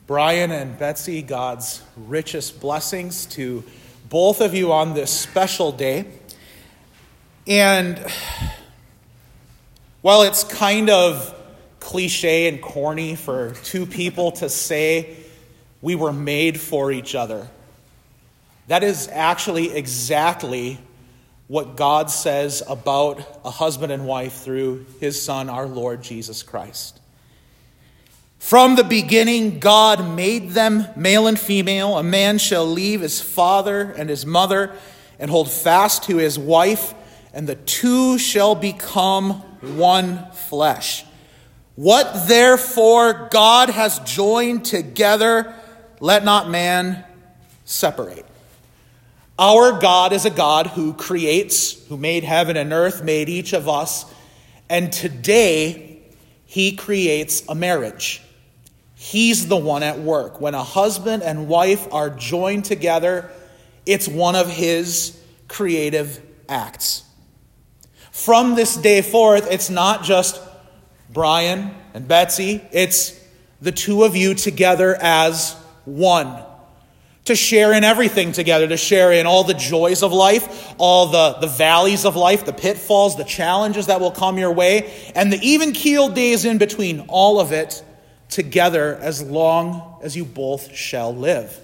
Brian and Betsy, God's richest blessings to both of you on this special day. And while it's kind of cliche and corny for two people to say we were made for each other, that is actually exactly what God says about a husband and wife through his Son, our Lord Jesus Christ. From the beginning, God made them male and female. A man shall leave his father and his mother and hold fast to his wife, and the two shall become one flesh. What therefore God has joined together, let not man separate. Our God is a God who creates, who made heaven and earth, made each of us, and today he creates a marriage. He's the one at work. When a husband and wife are joined together, it's one of his creative acts. From this day forth, it's not just Brian and Betsy. It's the two of you together as one. To share in everything together, to share in all the joys of life, all the valleys of life, the pitfalls, the challenges that will come your way, and the even-keeled days in between, all of it together as long as you both shall live.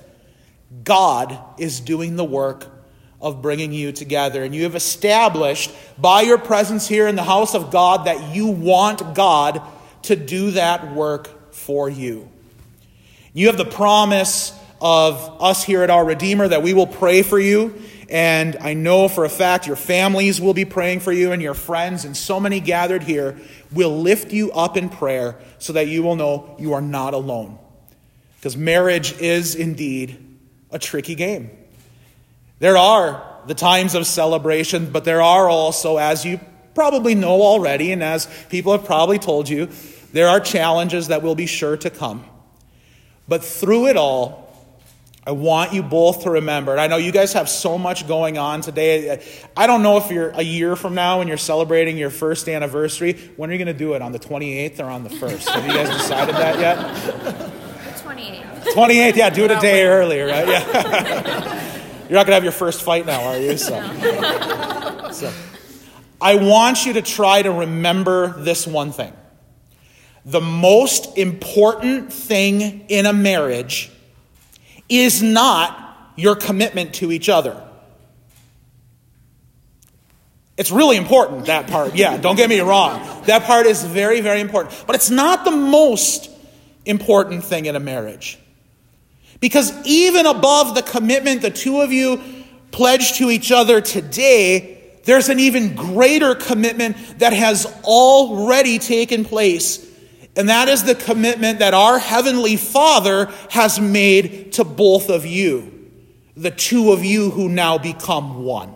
God is doing the work of bringing you together, and you have established by your presence here in the house of God that you want God to do that work for you. You have the promise of us here at Our Redeemer that we will pray for you, and I know for a fact your families will be praying for you, and your friends, and so many gathered here will lift you up in prayer so that you will know you are not alone. Because marriage is indeed a tricky game. There are the times of celebration, but there are also, as you probably know already, and as people have probably told you, there are challenges that will be sure to come. But through it all, I want you both to remember, and I know you guys have so much going on today. I don't know if you're a year from now when you're celebrating your first anniversary. When are you going to do it? On the 28th or on the 1st? Have you guys decided that yet? The 28th. 28th, yeah, do it a day early, right? Yeah. You're not going to have your first fight now, are you? So I want you to try to remember this one thing. The most important thing in a marriage is not your commitment to each other. It's really important, that part. Yeah, don't get me wrong. That part is very, very important. But it's not the most important thing in a marriage. Because even above the commitment the two of you pledge to each other today, there's an even greater commitment that has already taken place. And that is the commitment that our Heavenly Father has made to both of you, the two of you who now become one.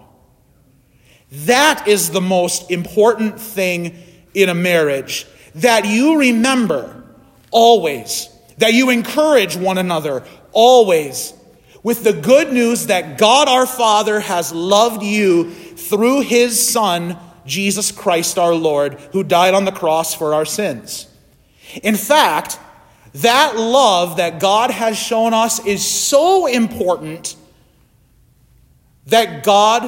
That is the most important thing in a marriage, that you remember always, that you encourage one another always, with the good news that God our Father has loved you through his Son, Jesus Christ our Lord, who died on the cross for our sins. In fact, that love that God has shown us is so important that God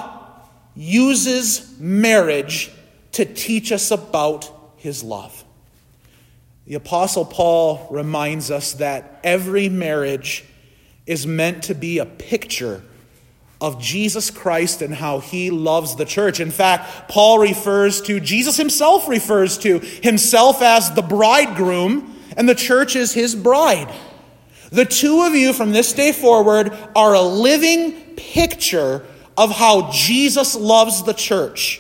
uses marriage to teach us about his love. The Apostle Paul reminds us that every marriage is meant to be a picture of Jesus Christ and how he loves the church. In fact, Jesus himself refers to himself as the bridegroom, and the church is his bride. The two of you from this day forward are a living picture of how Jesus loves the church.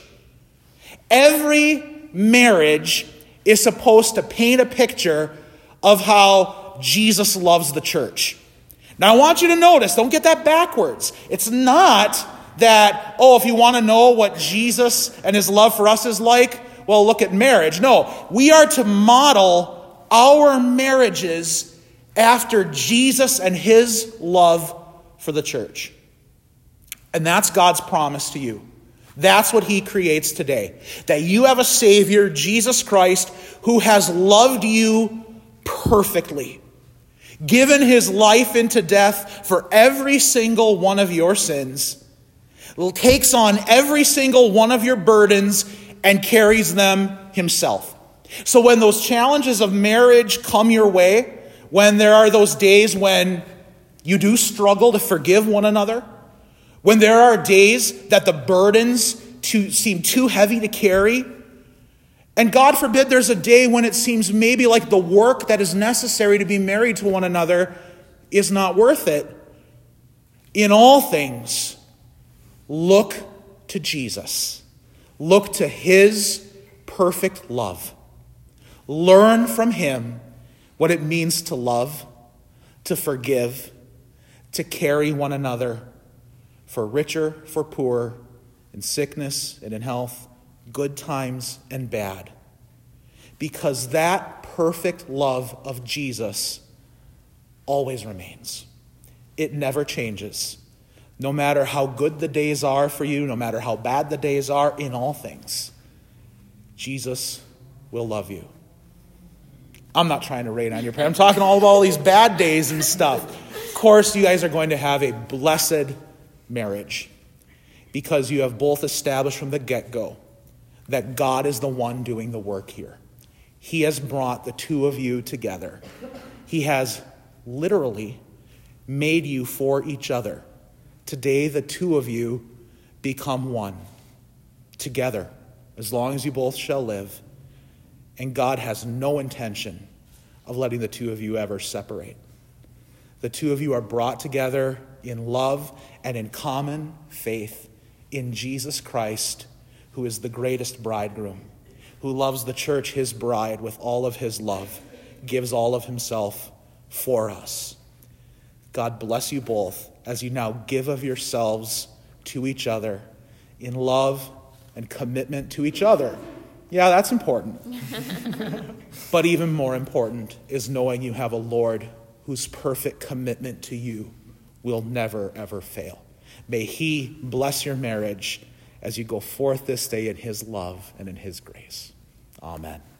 Every marriage is supposed to paint a picture of how Jesus loves the church. Now, I want you to notice, don't get that backwards. It's not that, if you want to know what Jesus and his love for us is like, well, look at marriage. No, we are to model our marriages after Jesus and his love for the church. And that's God's promise to you. That's what he creates today. That you have a Savior, Jesus Christ, who has loved you perfectly. given his life into death for every single one of your sins, takes on every single one of your burdens and carries them himself. So when those challenges of marriage come your way, when there are those days when you do struggle to forgive one another, when there are days that the burdens seem too heavy to carry, and God forbid there's a day when it seems maybe like the work that is necessary to be married to one another is not worth it, in all things, look to Jesus. Look to his perfect love. Learn from him what it means to love, to forgive, to carry one another, for richer, for poorer, in sickness and in health, good times and bad. Because that perfect love of Jesus always remains. It never changes. No matter how good the days are for you, no matter how bad the days are, in all things, Jesus will love you. I'm not trying to rain on your parents. I'm talking all about all these bad days and stuff. Of course, you guys are going to have a blessed marriage because you have both established from the get-go that God is the one doing the work here. He has brought the two of you together. He has literally made you for each other. Today, the two of you become one, together, as long as you both shall live. And God has no intention of letting the two of you ever separate. The two of you are brought together in love and in common faith in Jesus Christ, who is the greatest bridegroom, who loves the church, his bride, with all of his love, gives all of himself for us. God bless you both as you now give of yourselves to each other in love and commitment to each other. Yeah, that's important. But even more important is knowing you have a Lord whose perfect commitment to you will never, ever fail. May he bless your marriage as you go forth this day in his love and in his grace. Amen.